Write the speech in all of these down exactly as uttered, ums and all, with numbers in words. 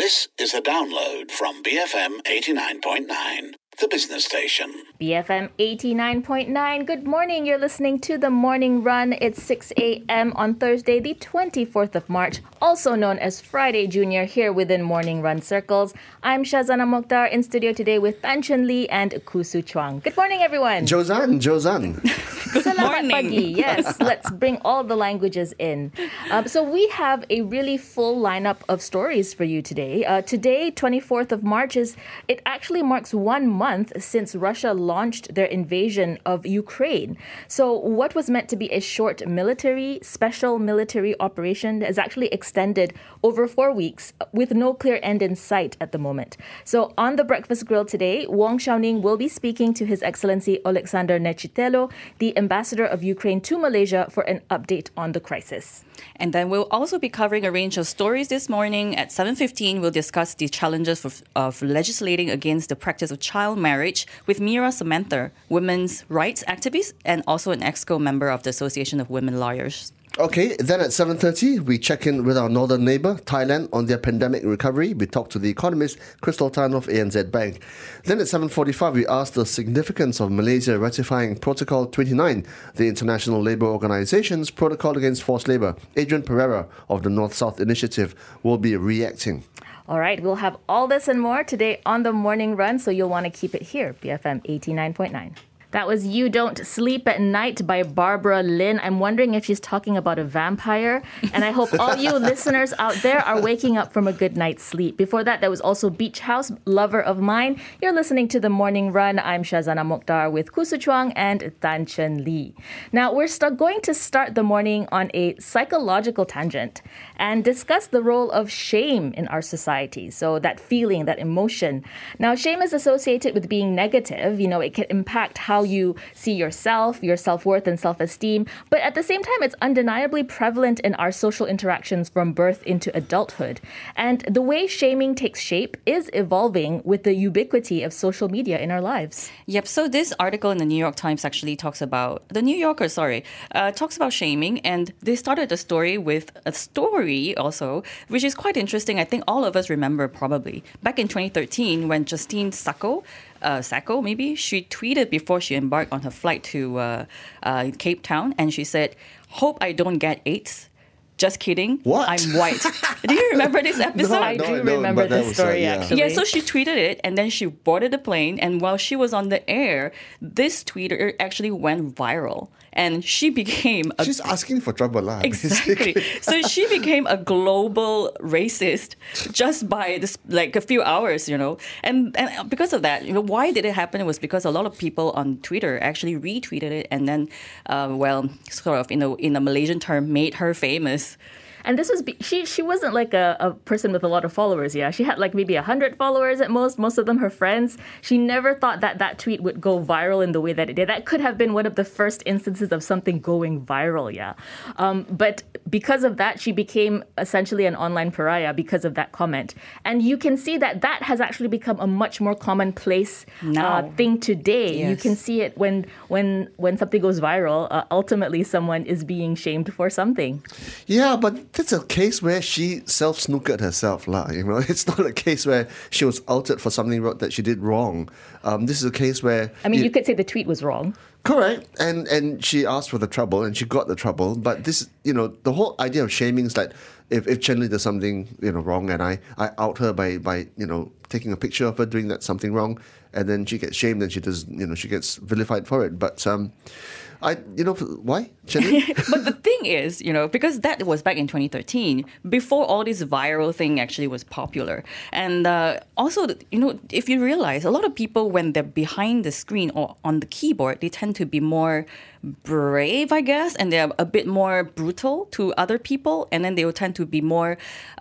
This is a download from B F M eighty-nine point nine, the business station. B F M eighty-nine point nine. Good morning. You're listening to The Morning Run. It's six a.m. on Thursday, the twenty-fourth of March, also known as Friday Junior, here within Morning Run Circles. I'm Shazana Mokhtar in studio today with Tan Chun Lee and Kusu Chuang. Good morning, everyone. Jozan, Jozan. Good morning. Pagi. Yes, let's bring all the languages in. Um, so we have a really full lineup of stories for you today. Uh, today, twenty-fourth of March, is it actually marks one month since Russia launched their invasion of Ukraine. So what was meant to be a short military, special military operation has actually extended over four weeks with no clear end in sight at the moment. So on the Breakfast Grill today, Wong Xiaoning will be speaking to His Excellency Alexander Nechitelo, the ambassador of Ukraine to Malaysia, for an update on the crisis. And then we'll also be covering a range of stories this morning. At seven fifteen, we'll discuss the challenges of, of legislating against the practice of child marriage with Mira Samantha, women's rights activist and also an EXCO member of the Association of Women Lawyers. Okay, then at seven thirty, we check in with our northern neighbour, Thailand, on their pandemic recovery. We talk to the economist, Crystal Tan of A N Z Bank. Then at seven forty-five, we ask the significance of Malaysia ratifying Protocol twenty-nine, the International Labour Organization's protocol against forced labour. Adrian Pereira of the North-South Initiative will be reacting. All right, we'll have all this and more today on The Morning Run, so you'll want to keep it here, B F M eighty-nine point nine. That was You Don't Sleep at Night by Barbara Lynn. I'm wondering if she's talking about a vampire. And I hope all you listeners out there are waking up from a good night's sleep. Before that, there was also Beach House, Lover of Mine. You're listening to The Morning Run. I'm Shazana Mokhtar with Kusu Chuang and Tan Chun Lee. Now, we're st- going to start the morning on a psychological tangent and discuss the role of shame in our society. So that feeling, that emotion. Now, shame is associated with being negative. You know, it can impact how you see yourself, your self-worth and self-esteem. But at the same time, it's undeniably prevalent in our social interactions from birth into adulthood. And the way shaming takes shape is evolving with the ubiquity of social media in our lives. Yep, so this article in the New York Times actually talks about, the New Yorker, sorry, uh, talks about shaming. And they started the story with a story also, which is quite interesting. I think all of us remember probably. Back in twenty thirteen, when Justine Sacco, Uh, Sacco, maybe, she tweeted before she embarked on her flight to uh, uh, Cape Town, and she said, "Hope I don't get AIDS. Just kidding. What? I'm white." Do you remember this episode? I No, do no, remember but that this was, story, uh, yeah. actually. Yeah, so she tweeted it, and then she boarded the plane, and while she was on the air, this tweeter actually went viral, and she became a She's asking for trouble, lah. Exactly. So she became a global racist just by this, like a few hours, you know. And and because of that, you know, why did it happen? It was because a lot of people on Twitter actually retweeted it, and then, uh, well, sort of, you know, in a Malaysian term, made her famous. And this was, be- she she wasn't like a, a person with a lot of followers, yeah? She had like maybe one hundred followers at most, most of them her friends. She never thought that that tweet would go viral in the way that it did. That could have been one of the first instances of something going viral, yeah? Um, but because of that, she became essentially an online pariah because of that comment. And you can see that that has actually become a much more commonplace uh, Now. thing today. You Yes. can see it when, when, when something goes viral, uh, ultimately someone is being shamed for something. Yeah, but that's a case where she self-snookered herself, lah. You know, it's not a case where she was outed for something ro- that she did wrong. Um, this is a case where... I mean, you could say the tweet was wrong. Correct, and and she asked for the trouble, and she got the trouble. But this, you know, the whole idea of shaming is like, if if Chen Li does something, you know, wrong, and I, I out her by by you know taking a picture of her doing that something wrong, and then she gets shamed, and she does, you know, she gets vilified for it. But um, I, you know, why Chen Li? But the thing is, you know, because that was back in twenty thirteen, before all this viral thing actually was popular. And uh, also, you know, if you realize, a lot of people, when they're behind the screen or on the keyboard, they tend to be more brave, I guess, and they're a bit more brutal to other people. And then they will tend to be more,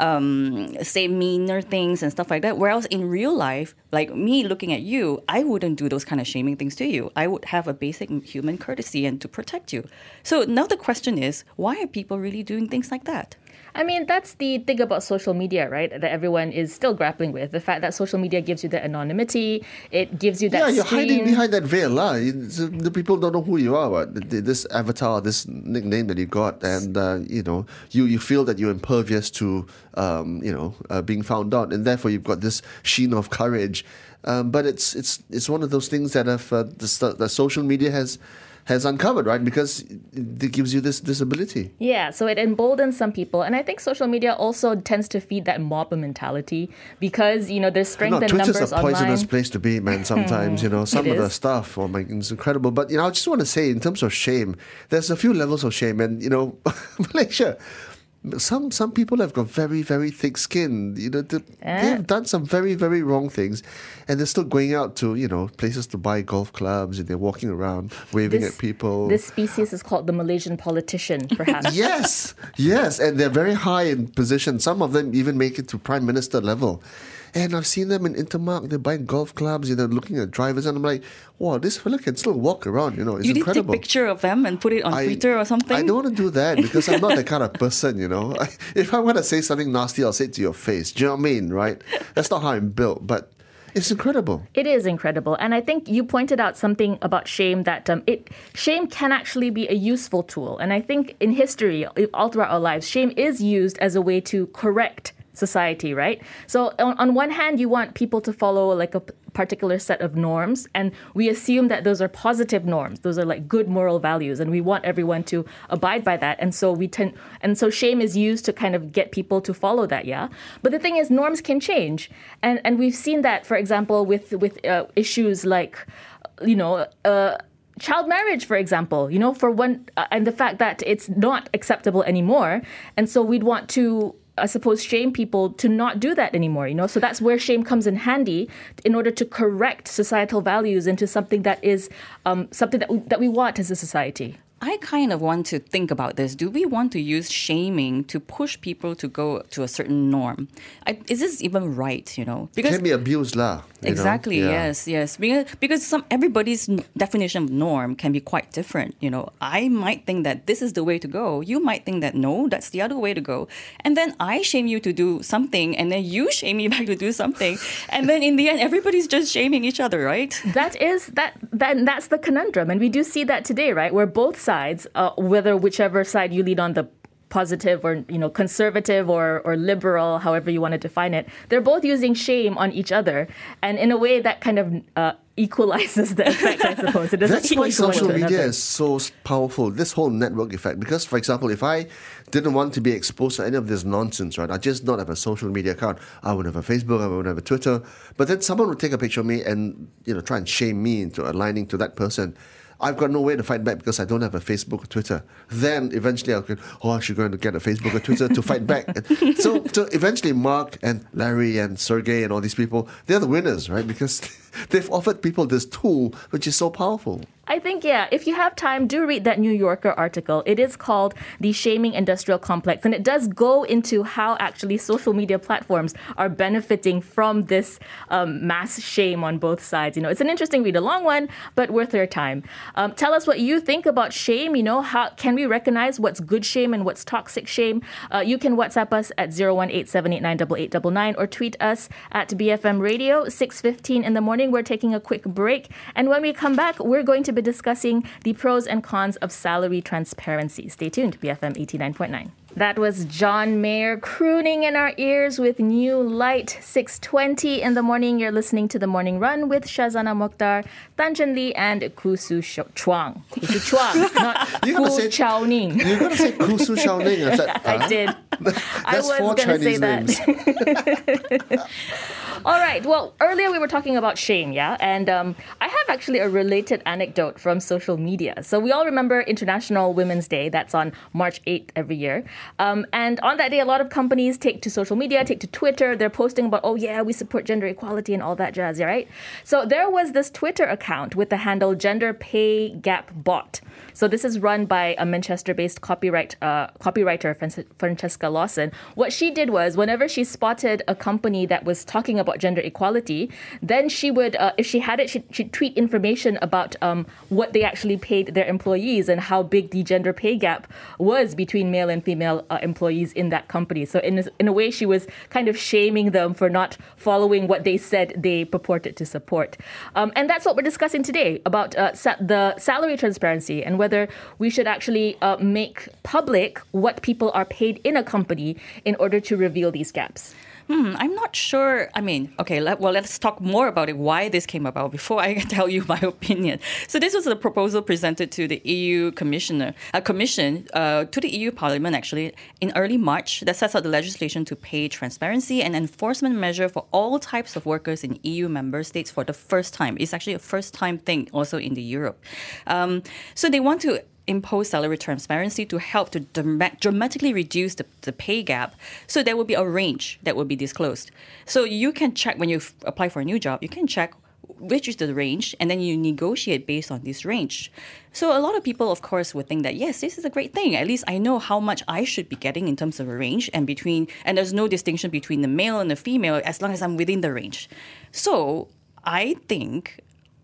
um, say, meaner things and stuff like that. Whereas in real life, like me looking at you, I wouldn't do those kind of shaming things to you. I would have a basic human courtesy and to protect you. So now the question is, why are people really doing things like that? I mean, that's the thing about social media, right? That everyone is still grappling with. The fact that social media gives you that anonymity, it gives you that Yeah, you're screen. hiding behind that veil. lah. It's, uh, The people don't know who you are. What? The- the- This avatar, this nickname that you got, and uh, you know, you, you feel that you're impervious to, um, you know, uh, being found out, and therefore you've got this sheen of courage. Um, but it's it's it's one of those things that have uh, the, the social media has has uncovered, right? Because it, it gives you this this ability. Yeah, so it emboldens some people. And I think social media also tends to feed that mob mentality because, you know, there's strength No, in Twitter's numbers a poisonous online. place to be, man. Sometimes, you know, some It of the is. stuff, oh my, it's incredible. But you know, I just want to say, in terms of shame, there's a few levels of shame, and you know, Malaysia. Some some people have got very very thick skin. You know, they, Eh. they have done some very very wrong things, and they're still going out to you know places to buy golf clubs, and they're walking around waving This- at people. This species is called the Malaysian politician, perhaps. Yes, yes, and they're very high in position. Some of them even make it to prime minister level. And I've seen them in Intermark, they're buying golf clubs, you know, looking at drivers, and I'm like, wow, this fella can still walk around, you know, it's You need to take a incredible. picture of them and put it on I- Twitter or something? I don't want to do that because I'm not that kind of person, you know. I, if I want to say something nasty, I'll say it to your face. Do you know what I mean, right? That's not how I'm built, but it's incredible. It is incredible. And I think you pointed out something about shame that um, it shame can actually be a useful tool. And I think in history, all throughout our lives, shame is used as a way to correct society, right? So on, on one hand, you want people to follow like a p- particular set of norms, and we assume that those are positive norms. Those are like good moral values, and we want everyone to abide by that. And so we tend, and so shame is used to kind of get people to follow that, yeah. But the thing is, norms can change, and and we've seen that, for example, with with uh, issues like, you know. Uh, Child marriage, for example, you know, for one, uh, and the fact that it's not acceptable anymore. And so we'd want to, I suppose, shame people to not do that anymore, you know? So that's where shame comes in handy in order to correct societal values into something that is um, something that we, that we want as a society. I kind of want to think about this. Do we want to use shaming to push people to go to a certain norm? I, is this even right, you know? It can be abused, lah. you know? Exactly. Yeah. Yes. Yes. Because because some everybody's n- definition of norm can be quite different. You know, I might think that this is the way to go. You might think that no, that's the other way to go. And then I shame you to do something, and then you shame me back to do something, and then in the end, everybody's just shaming each other, right? That is that that that's the conundrum, and we do see that today, right? Where both sides, uh, whether whichever side you lead on, the positive or you know conservative or or liberal, however you want to define it, they're both using shame on each other, and in a way that kind of uh, equalizes the effect, I suppose. It doesn't That's why equal one social to media another. is so s- powerful, this whole network effect. Because, for example, if I didn't want to be exposed to any of this nonsense, right, I just not have a social media account. I would have a Facebook, I would have a Twitter. But then someone would take a picture of me and, you know, try and shame me into aligning to that person. I've got no way to fight back because I don't have a Facebook or Twitter. Then eventually I'll go, oh, I should go and get a Facebook or Twitter to fight back. So, so eventually Mark and Larry and Sergey and all these people, they're the winners, right? Because they've offered people this tool which is so powerful. I think, yeah, if you have time, do read that New Yorker article. It is called The Shaming Industrial Complex, and it does go into how actually social media platforms are benefiting from this um, mass shame on both sides. You know, it's an interesting read, a long one, but worth your time. Um, tell us what you think about shame. You know, how can we recognize what's good shame and what's toxic shame? Uh, you can WhatsApp us at zero one eight seven eight nine eight eight nine nine or tweet us at B F M Radio, six fifteen in the morning. We're taking a quick break, and when we come back, we're going to be discussing the pros and cons of salary transparency. Stay tuned, B F M eighty-nine point nine. That was John Mayer crooning in our ears with New Light. six twenty in the morning. You're listening to The Morning Run with Shazana Mokhtar, Tanjan Lee, and Kusu Sh- Chuang. Kusu Chuang, not You're gonna Ku say- Chao Ning. You're going to say Kusu Shaoning. I, said, I huh? did. I That's was four going to say Chinese that. names. All right. Well, earlier we were talking about shame, yeah? And um, I have actually a related anecdote from social media. So we all remember International Women's Day. That's on March eighth every year. Um, and on that day, a lot of companies take to social media, take to Twitter. They're posting about, oh, yeah, we support gender equality and all that jazz, right? So there was this Twitter account with the handle Gender Pay Gap Bot. So this is run by a Manchester-based copyright uh, copywriter, Fran- Francesca Lawson. What she did was, whenever she spotted a company that was talking about gender equality, then she would, uh, if she had it, she'd, she'd tweet information about um, what they actually paid their employees and how big the gender pay gap was between male and female uh, employees in that company. So in a, in a way, she was kind of shaming them for not following what they said they purported to support. Um, and that's what we're discussing today, about uh, sa- the salary transparency and whether we should actually uh, make public what people are paid in a company in order to reveal these gaps. Hmm, I'm not sure. I mean, okay, let, well, let's talk more about it, why this came about, before I tell you my opinion. So this was a proposal presented to the E U commissioner, a commission, uh, to the E U Parliament, actually, in early March, that sets out the legislation to pay transparency and enforcement measure for all types of workers in E U member states for the first time. It's actually a first-time thing also in the Europe. Um, so they want to impose salary transparency to help to dram- dramatically reduce the, the pay gap. So there will be a range that will be disclosed. So you can check when you f- apply for a new job, you can check which is the range, and then you negotiate based on this range. So a lot of people, of course, would think that, yes, this is a great thing. At least I know how much I should be getting in terms of a range, and between, and there's no distinction between the male and the female as long as I'm within the range. So I think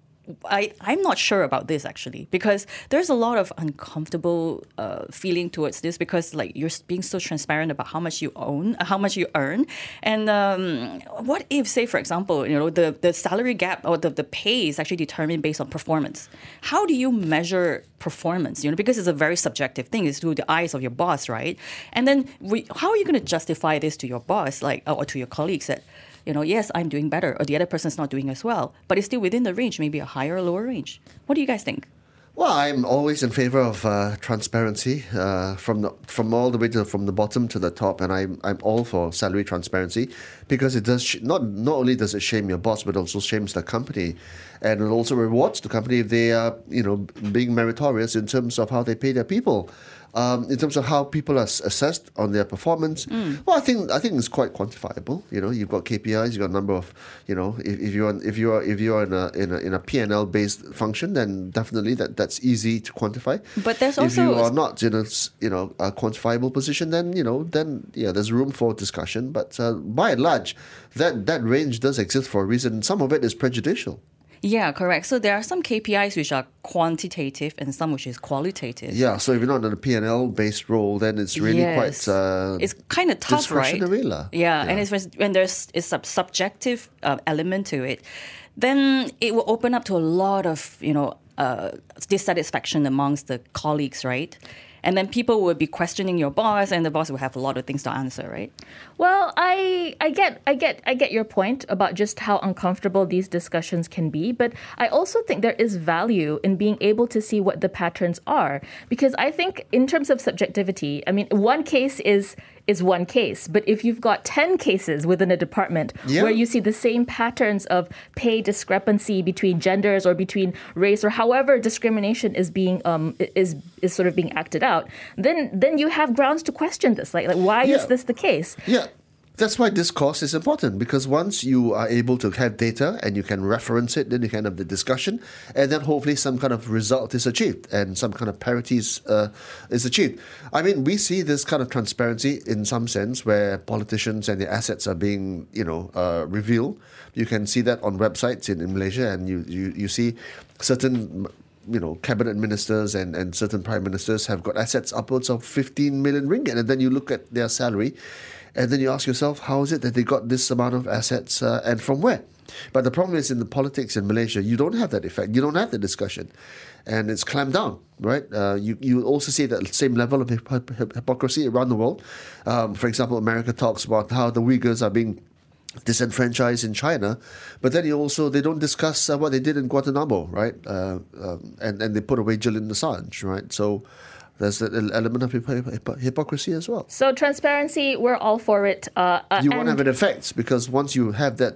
I, I'm not sure about this, actually, because there's a lot of uncomfortable uh, feeling towards this, because like you're being so transparent about how much you own, how much you earn. And um, what if, say, for example, you know, the, the salary gap or the, the pay is actually determined based on performance? How do you measure performance? You know, because it's a very subjective thing. It's through the eyes of your boss, right? And then we, how are you going to justify this to your boss, like, or to your colleagues that, you know, yes, I'm doing better, or the other person's not doing as well, but it's still within the range, maybe a higher or lower range. What do you guys think? Well, I'm always in favor of uh, transparency uh, from the, from all the way to from the bottom to the top, and I'm I'm all for salary transparency, because it does sh- not not only does it shame your boss, but also shames the company, and it also rewards the company if they are, you know, being meritorious in terms of how they pay their people. Um, in terms of how people are assessed on their performance, mm. well, I think I think it's quite quantifiable. You know, you've got K P Is, you've got a number of, you know, if, if you're if you're if you're in a in a in a P and L based function, then definitely that, that's easy to quantify. But there's if also, you are not in a you know a quantifiable position, then you know then yeah, there's room for discussion. But uh, by and large, that that range does exist for a reason. Some of it is prejudicial. Yeah, correct. So there are some K P Is which are quantitative and some which is qualitative. Yeah, so if you're not in a P and L based role, then it's really yes. quite uh, it's kind of tough, right? Yeah, yeah, and it's when there's it's a subjective uh, element to it, then it will open up to a lot of you know uh, dissatisfaction amongst the colleagues, right? And then people will be questioning your boss, and the boss will have a lot of things to answer, right? Well, I I get I get I get your point about just how uncomfortable these discussions can be, but I also think there is value in being able to see what the patterns are, because I think in terms of subjectivity, I mean, one case is is one case, but if you've got ten cases within a department yeah. where you see the same patterns of pay discrepancy between genders or between race or however discrimination is being um is is sort of being acted out, then then you have grounds to question this. Like, like why yeah. is this the case? Yeah. That's why discourse is important, because once you are able to have data and you can reference it, then you can have the discussion, and then hopefully some kind of result is achieved and some kind of parity is, uh, is achieved. I mean, we see this kind of transparency in some sense where politicians and their assets are being, you know, uh, revealed. You can see that on websites in, in Malaysia, and you, you, you see certain you know, cabinet ministers and, and certain prime ministers have got assets upwards of fifteen million ringgit, and then you look at their salary, and then you ask yourself, how is it that they got this amount of assets uh, and from where? But the problem is in the politics in Malaysia, you don't have that effect. You don't have the discussion. And it's clamped down, right? Uh, you, you also see that same level of hip- hip- hypocrisy around the world. Um, for example, America talks about how the Uyghurs are being disenfranchised in China, but then you also they don't discuss uh, what they did in Guantanamo, right? Uh, um, and and they put away Julian Assange, right? So there's an element of hip- hip- hypocrisy as well. So transparency, we're all for it. Uh, uh, you want to have an effect, because once you have that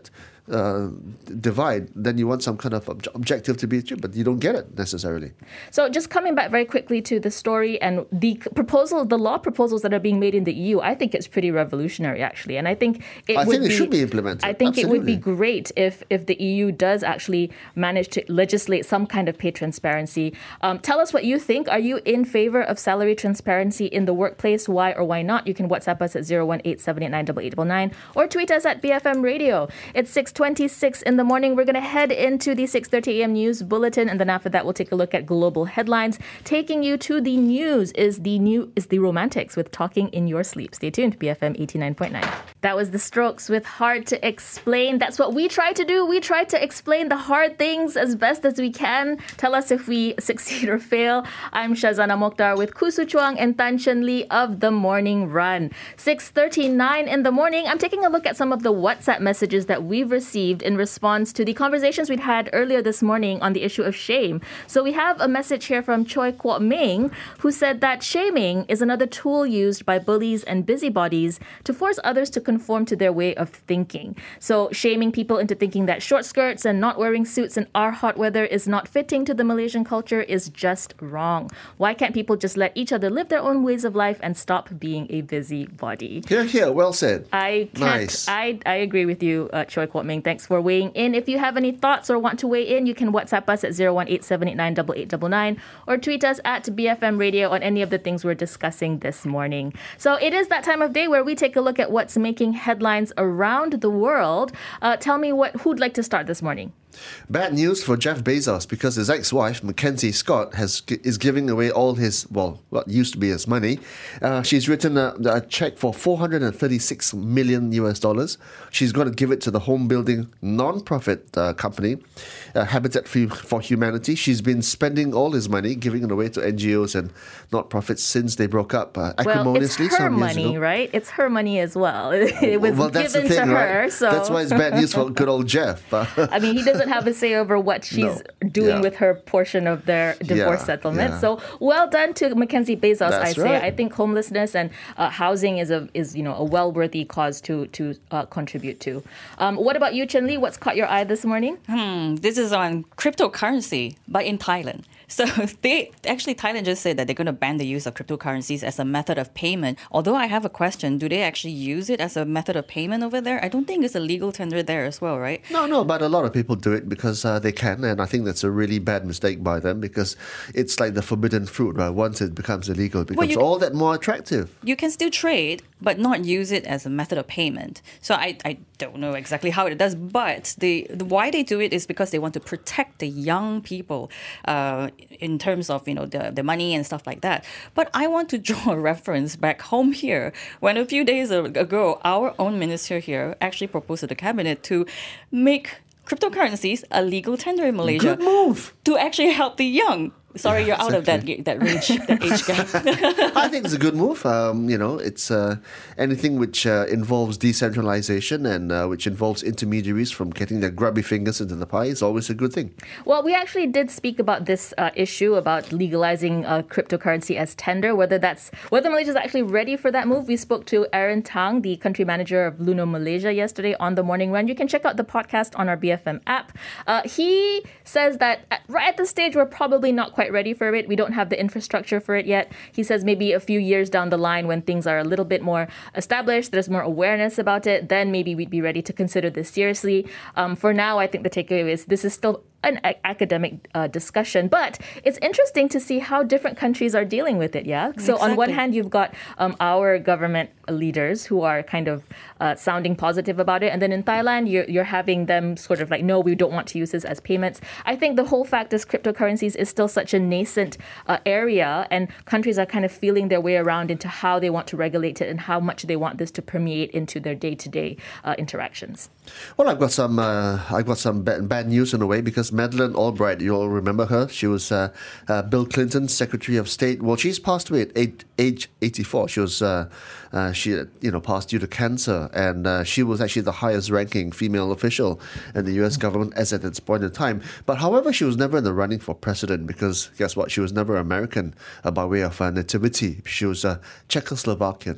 uh, divide, then you want some kind of ob- objective to be achieved, but you don't get it necessarily. So just coming back very quickly to the story and the proposal, the law proposals that are being made in the E U, I think it's pretty revolutionary, actually. And I think it I would think it be, should be implemented. I think Absolutely. it would be great if, if the E U does actually manage to legislate some kind of pay transparency. Um, tell us what you think. Are you in favor of salary transparency in the workplace? Why or why not? You can WhatsApp us at zero one eight seven eight nine eight eight nine nine or tweet us at B F M Radio. It's six twenty-six in the morning. We're going to head into the six thirty a.m. news bulletin, and then after that, we'll take a look at global headlines. Taking you to the news is the new is the Romantics with Talking in Your Sleep. Stay tuned. B F M eighty-nine point nine. That was the Strokes with Hard to Explain. That's what we try to do. We try to explain the hard things as best as we can. Tell us if we succeed or fail. I'm Shazana Mokhtar with Kusu Chuang and Tan Chen Lee of The Morning Run. six thirty-nine in the morning. I'm taking a look at some of the WhatsApp messages that we've received in response to the conversations we'd had earlier this morning on the issue of shame. So we have a message here from Choi Kwok Ming, who said that shaming is another tool used by bullies and busybodies to force others to conform to their way of thinking. So shaming people into thinking that short skirts and not wearing suits in our hot weather is not fitting to the Malaysian culture is just wrong. Why can't people just let each other live their own ways of life and stop being a busybody? Here, here, well said. I can't, Nice. I, I agree with you, uh, Choi Kwok Ming. Thanks for weighing in. If you have any thoughts or want to weigh in, you can WhatsApp us at zero one eight seven eight nine eight eight nine nine or tweet us at B F M Radio on any of the things we're discussing this morning. So it is that time of day where we take a look at what's making headlines around the world. Uh, tell me what who'd like to start this morning. Bad news for Jeff Bezos because his ex-wife, Mackenzie Scott, has is giving away all his, well, what used to be his money. Uh, she's written a, a check for four hundred thirty-six million U S dollars. She's going to give it to the home building non-profit uh, company, uh, Habitat for Humanity. She's been spending all his money, giving it away to N G Os and not-profits since they broke up uh, acrimoniously. Well, it's her some years money, ago. right? It's her money as well. It was well, that's given the thing, to her. right? So That's why it's bad news for good old Jeff. I mean, he doesn't have a say over what she's No. doing Yeah. with her portion of their divorce Yeah, settlement. yeah. So well done to Mackenzie Bezos, That's I say. right. I think homelessness and uh, housing is a is you know a well worthy cause to to uh, contribute to. Um, what about you, Chen Li? What's caught your eye this morning? Hmm, this is on cryptocurrency, but in Thailand. So they actually Thailand just said that they're going to ban the use of cryptocurrencies as a method of payment. Although I have a question, do they actually use it as a method of payment over there? I don't think it's a legal tender there as well, right? No, no, but a lot of people do it because uh, they can, and I think that's a really bad mistake by them because it's like the forbidden fruit, right? Once it becomes illegal, it becomes you- all that more attractive. You can still trade, but not use it as a method of payment. So I, I don't know exactly how it does, but the, the why they do it is because they want to protect the young people uh, in terms of you know the, the money and stuff like that. But I want to draw a reference back home here when a few days ago our own minister here actually proposed to the cabinet to make cryptocurrencies a legal tender in Malaysia. Good move. To actually help the young. Sorry, you're out of that exactly. that range, that age gap. I think it's a good move. Um, you know, it's uh, anything which uh, involves decentralization and uh, which involves intermediaries from getting their grubby fingers into the pie is always a good thing. Well, we actually did speak about this uh, issue about legalizing uh, cryptocurrency as tender, whether that's whether Malaysia is actually ready for that move. We spoke to Aaron Tang, the country manager of Luno Malaysia, yesterday on The Morning Run. You can check out the podcast on our B F M app. Uh, he says that at, right at the stage, we're probably not quite ready for it. We don't have the infrastructure for it yet. He says maybe a few years down the line when things are a little bit more established, there's more awareness about it, then maybe we'd be ready to consider this seriously. Um, for now, I think the takeaway is this is still an a- academic uh, discussion, but it's interesting to see how different countries are dealing with it, yeah? So on one Exactly. hand, you've got um, our government leaders who are kind of uh, sounding positive about it, and then in Thailand, you're, you're having them sort of like, no, we don't want to use this as payments. I think the whole fact is cryptocurrencies is still such a nascent uh, area, and countries are kind of feeling their way around into how they want to regulate it and how much they want this to permeate into their day-to-day uh, interactions. Well, I've got some uh, I've got some bad, bad news in a way because Madeleine Albright, you all remember her. She was uh, uh, Bill Clinton's Secretary of State. Well, she's passed away at eight, age eighty-four. She was uh, uh, she you know passed due to cancer, and uh, she was actually the highest-ranking female official in the U S government as at its point in time. But however, she was never in the running for president because guess what? She was never American uh, by way of uh, nativity. She was uh, Czechoslovakian.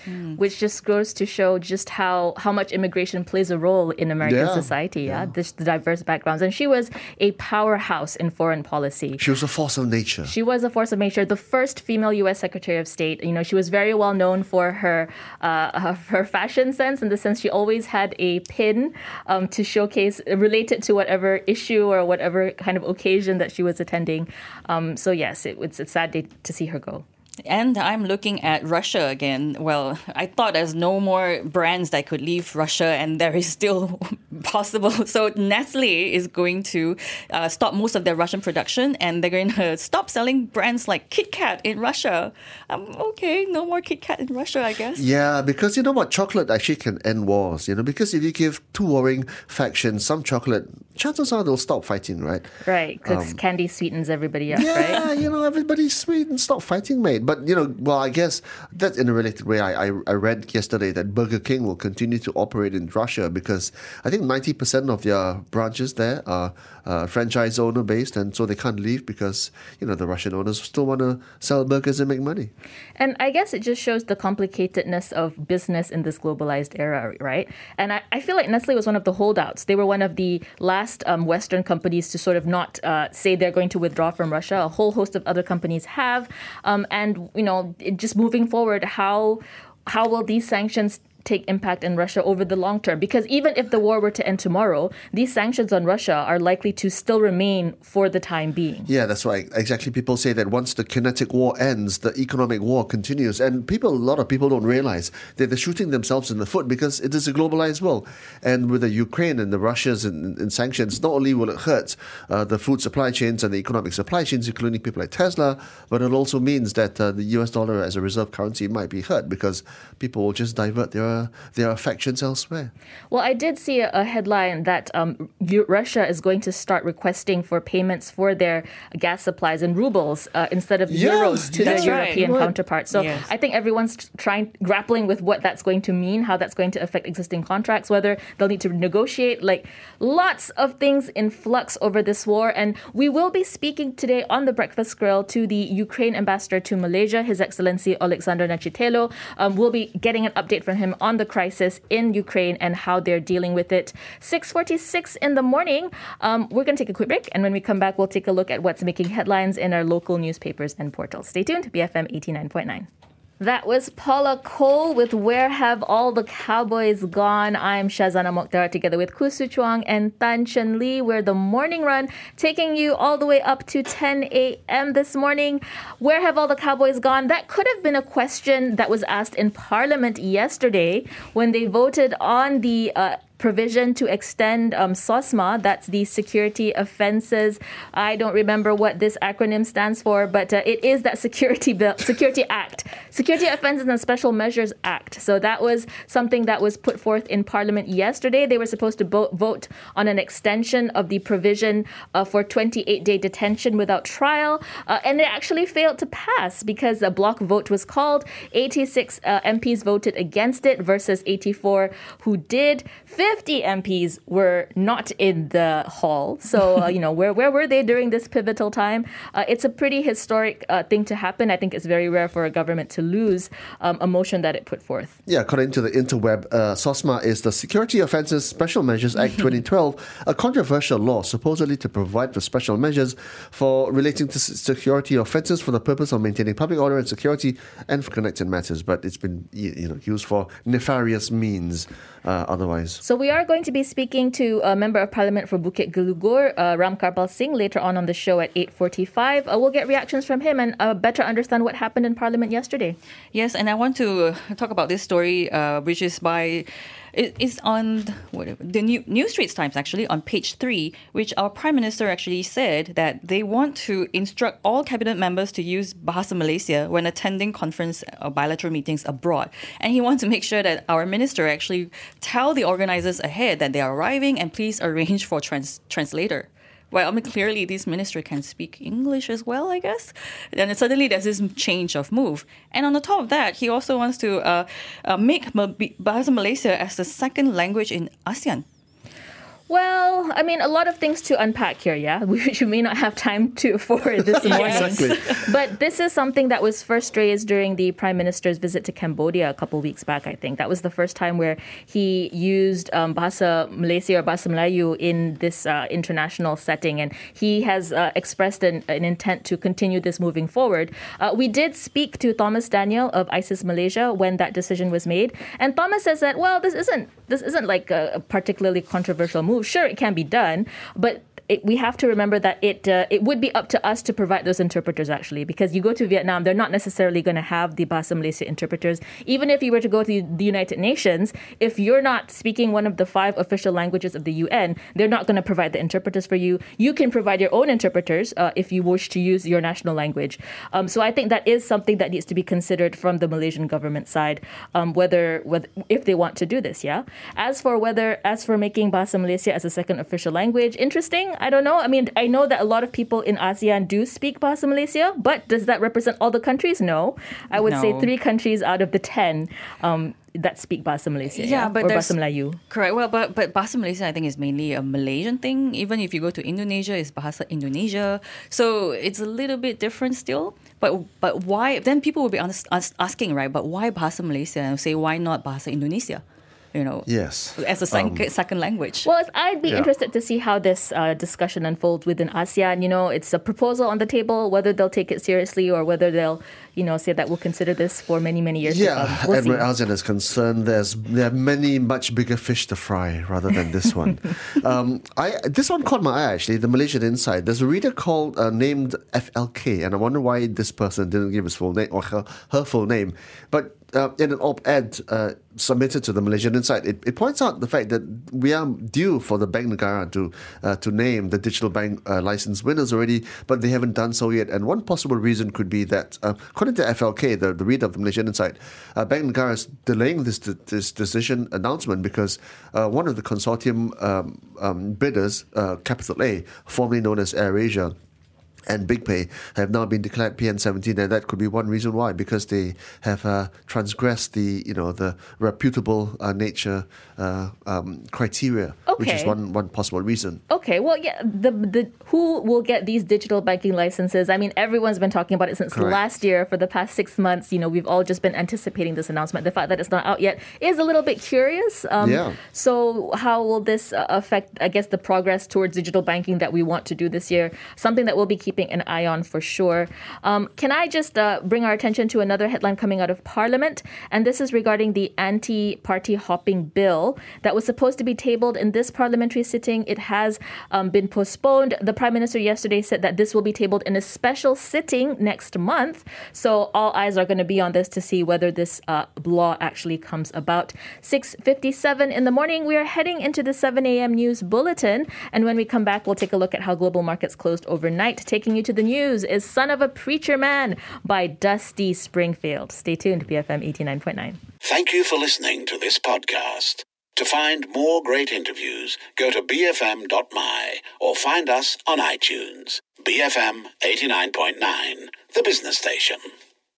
mm. which just goes to show just how, how much immigration plays a role in American yeah. society. Yeah, yeah. This, the diverse backgrounds. And she was a powerhouse in foreign policy. She was a force of nature. She was a force of nature. The first female U S Secretary of State. You know, she was very well known for her uh, her fashion sense, in the sense she always had a pin um, to showcase related to whatever issue or whatever kind of occasion that she was attending. Um, so yes, it, it's a sad day to see her go. And I'm looking at Russia again. Well, I thought there's no more brands that could leave Russia, and there is still possible. So Nestle is going to uh, stop most of their Russian production, and they're going to stop selling brands like Kit Kat in Russia. Um, okay, no more Kit Kat in Russia, I guess. Yeah, because you know what? Chocolate actually can end wars, you know, because if you give two warring factions some chocolate, chances are they'll stop fighting, right? Right, because um, candy sweetens everybody up, yeah, right? Yeah, you know, everybody's sweet and stop fighting, mate. But, you know, well, I guess that's in a related way. I, I, I read yesterday that Burger King will continue to operate in Russia because I think ninety percent of their branches there are uh, franchise owner based, and so they can't leave because, you know, the Russian owners still want to sell burgers and make money. And I guess it just shows the complicatedness of business in this globalized era, right? And I, I feel like Nestle was one of the holdouts. They were one of the last um, Western companies to sort of not uh, say they're going to withdraw from Russia. A whole host of other companies have. Um, and, you know, it, just moving forward, how how will these sanctions take impact in Russia over the long term? Because even if the war were to end tomorrow, these sanctions on Russia are likely to still remain for the time being. Yeah, that's right. Exactly. People say that once the kinetic war ends, the economic war continues. And people, a lot of people don't realize that they're shooting themselves in the foot because it is a globalized world. And with the Ukraine and the Russia's in, in sanctions, not only will it hurt uh, the food supply chains and the economic supply chains, including people like Tesla, but it also means that uh, the U S dollar as a reserve currency might be hurt because people will just divert their their affections elsewhere. Well, I did see a, a headline that um, U- Russia is going to start requesting for payments for their gas supplies in rubles uh, instead of yeah, euros to their right. European Right. counterparts. So Yes. I think everyone's trying, grappling with what that's going to mean, how that's going to affect existing contracts, whether they'll need to negotiate, like lots of things in flux over this war. And we will be speaking today on the Breakfast Grill to the Ukraine ambassador to Malaysia, His Excellency Alexander Nachitelo. Um, we'll be getting an update from him on the crisis in Ukraine and how they're dealing with it. six forty-six in the morning. Um, we're going to take a quick break, and when we come back, we'll take a look at what's making headlines in our local newspapers and portals. Stay tuned, B F M eighty-nine point nine. That was Paula Cole with Where Have All the Cowboys Gone? I'm Shazana Mokhtar together with Kusu Chuang and Tan Chen Lee. We're the Morning Run, taking you all the way up to ten a.m. this morning. Where have all the Cowboys gone? That could have been a question that was asked in Parliament yesterday when they voted on the uh, provision to extend um, SOSMA, that's the Security Offences. I don't remember what this acronym stands for, but uh, it is that Security Bill, Security Act, Security Offences and Special Measures Act. So that was something that was put forth in Parliament yesterday. They were supposed to bo- vote on an extension of the provision uh, for twenty-eight day detention without trial, uh, and it actually failed to pass because a block vote was called. eighty-six uh, M Ps voted against it versus eighty-four who did. fifty M Ps were not in the hall. So, uh, you know, where where were they during this pivotal time? Uh, it's a pretty historic uh, thing to happen. I think it's very rare for a government to lose um, a motion that it put forth. Yeah, according to the interweb, uh, SOSMA is the Security Offences Special Measures Act twenty twelve, a controversial law supposedly to provide for special measures for relating to s- security offences for the purpose of maintaining public order and security and for connected matters. But it's been you know used for nefarious means uh, otherwise. So we are going to be speaking to a Member of Parliament for Bukit Gelugur, uh, Ram Karpal Singh, later on on the show at eight forty-five. Uh, we'll get reactions from him and uh, better understand what happened in Parliament yesterday. Yes, and I want to talk about this story, uh, which is by... It is on whatever, the New, New Straits Times, actually, on page three, which our Prime Minister actually said that they want to instruct all cabinet members to use Bahasa Malaysia when attending conference or bilateral meetings abroad. And he wants to make sure that our minister actually tell the organizers ahead that they are arriving and please arrange for trans- translator. Well, I mean, clearly this minister can speak English as well, I guess. And suddenly there's this change of move. And on the top of that, he also wants to uh, uh, make Bahasa Malaysia as the second language in ASEAN. Well, I mean, a lot of things to unpack here, yeah? Which we may not have time to for this morning. Exactly. But this is something that was first raised during the Prime Minister's visit to Cambodia a couple weeks back, I think. That was the first time where he used um, Bahasa Malaysia or Bahasa Melayu in this uh, international setting. And he has uh, expressed an, an intent to continue this moving forward. Uh, we did speak to Thomas Daniel of ISIS Malaysia when that decision was made. And Thomas says that, well, this isn't this isn't like a, a particularly controversial move. Sure, it can be done, but it, we have to remember that it uh, it would be up to us to provide those interpreters, actually, because you go to Vietnam, they're not necessarily going to have the Bahasa Malaysia interpreters. Even if you were to go to the United Nations, if you're not speaking one of the five official languages of the U N, they're not going to provide the interpreters for you. You can provide your own interpreters uh, if you wish to use your national language. Um, so I think that is something that needs to be considered from the Malaysian government side, um, whether, whether if they want to do this, yeah? As for whether, as for making Bahasa Malaysia as a second official language, interesting. I don't know. I mean, I know that a lot of people in ASEAN do speak Bahasa Malaysia, but does that represent all the countries? No. I would No. say three countries out of the ten um, that speak Bahasa Malaysia. Yeah, but or there's- Bahasa Melayu. Correct. Well, but but Bahasa Malaysia, I think, is mainly a Malaysian thing. Even if you go to Indonesia, it's Bahasa Indonesia. So it's a little bit different still. But but why? Then people will be ask, ask, asking, right? But why Bahasa Malaysia? And say, why not Bahasa Indonesia? You know, Yes. as a sec- second language. Well, I'd be Yeah. interested to see how this uh, discussion unfolds within ASEAN. You know, it's a proposal on the table, whether they'll take it seriously or whether they'll, you know, say that we'll consider this for many, many years to Yeah, come. We'll and see. where ASEAN is concerned, there's there are many much bigger fish to fry rather than this one. um, I this one caught my eye actually. The Malaysian Insight. There's a reader called uh, named F L K, and I wonder why this person didn't give his full name or her, her full name. But uh, in an op-ed uh, submitted to the Malaysian Insight, it, it points out the fact that we are due for the Bank Negara to uh, to name the digital bank uh, license winners already, but they haven't done so yet. And one possible reason could be that, uh, according to F L K, the, the reader of the Malaysian Insight, uh, Bank Negara is delaying this this decision announcement because uh, one of the consortium um, um, bidders, uh, Capital A, formerly known as AirAsia, and BigPay have now been declared P N seventeen, and that could be one reason why, because they have uh, transgressed the you know the reputable uh, nature uh, um, criteria, which is Okay. one one possible reason. Okay, well, yeah, the the who will get these digital banking licenses? I mean, everyone's been talking about it since Correct. last year. For the past six months, you know, we've all just been anticipating this announcement. The fact that it's not out yet is a little bit curious. Um, Yeah. So, how will this uh, affect, I guess, the progress towards digital banking that we want to do this year? Something that we'll be keeping an eye on for sure. Um, can I just uh, bring our attention to another headline coming out of Parliament? And this is regarding the anti-party hopping bill that was supposed to be tabled in this parliamentary sitting. It has um, been postponed. The Prime Minister yesterday said that this will be tabled in a special sitting next month. So all eyes are going to be on this to see whether this uh, law actually comes about. six fifty-seven in the morning, we are heading into the seven a.m. news bulletin. And when we come back, we'll take a look at how global markets closed overnight. Taking you to the news is Son of a Preacher Man by Dusty Springfield. Stay tuned, B F M eighty-nine point nine. Thank you for listening to this podcast. To find more great interviews, go to b f m dot m y or find us on iTunes. B F M eighty-nine point nine, the business station.